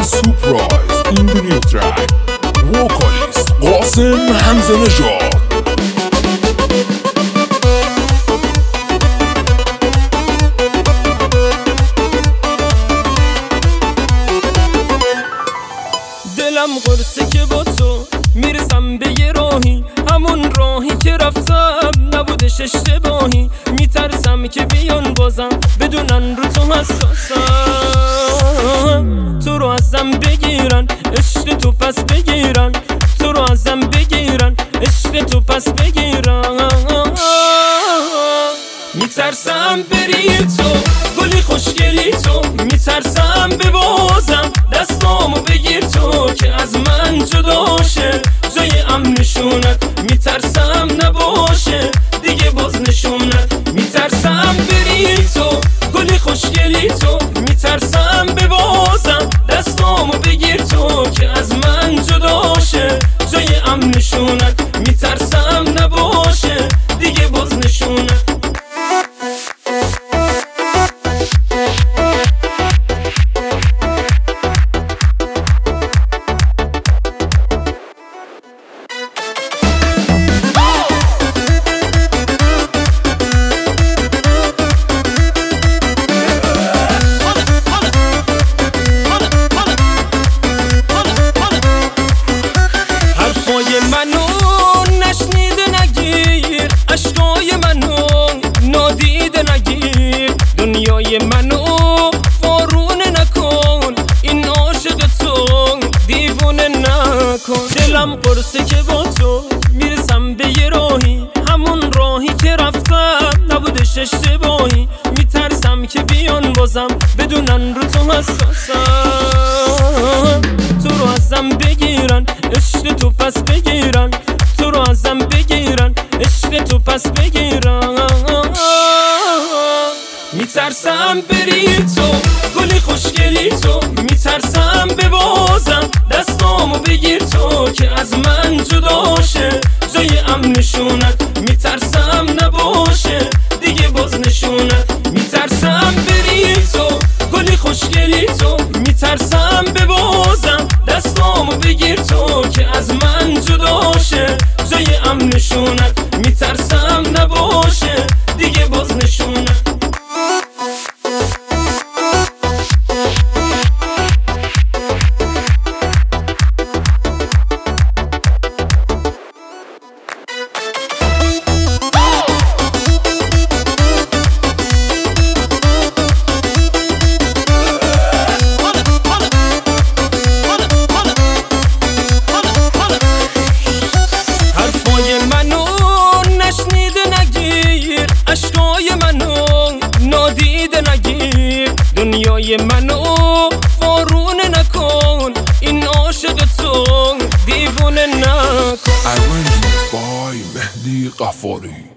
surprise in the new track. Vocalist قاسم حمزه نژاد. دلم قرصه که با تو میرسم به یه راهی، همون راهی که رفتم نبودش اشتباهی. میترسم که بیان بازم بدونن رو تو حساسم، تو رو ازم بگیرن عشق تو پس بگیرن، تو رو ازم بگیرن عشق تو پس بگیرن. میترسم بری تو گلی خوشگلی تو، میترسم ببازم دستامو بگیر تو که از من جدا شه جای نشونت. میترسم نباشه دیگه باز نشونت، میترسم بری تو گلی خوشگلی تو، میترسم ببازم دستامو بگیر تو که از من جدا شه جای نشونت. میترسم نباشه دیگه باز نشونت. دنیای منو وارونه نکن، این عاشق تو دیوونه نکن. دلم قرصه که با تو میرسم به یه راهی، همون راهی که رفتم نبودش اشتباهی. میترسم که بیان بازم بدونن رو تو حساسم، تو رو ازم بگیرن عشق تو پس بگیرن، تو رو ازم بگیرن عشق تو پس بگیرن. میترسم بری تو گلی خوشگلی تو، میترسم ببازم دستامو بگیر تو که از من جدا شه جای نشونت. میترسم نباشه دیگه باز نشونت، میترسم بری تو گلی خوشگلی تو، میترسم ببازم دستامو بگیر تو که از من جدا شه جای نشونت. میترسم نباشه دیگه باز نشونت. دنیای منو وارونه نکن، این عاشق تو دیوونه نکن. Arranged by مهدی قفاری.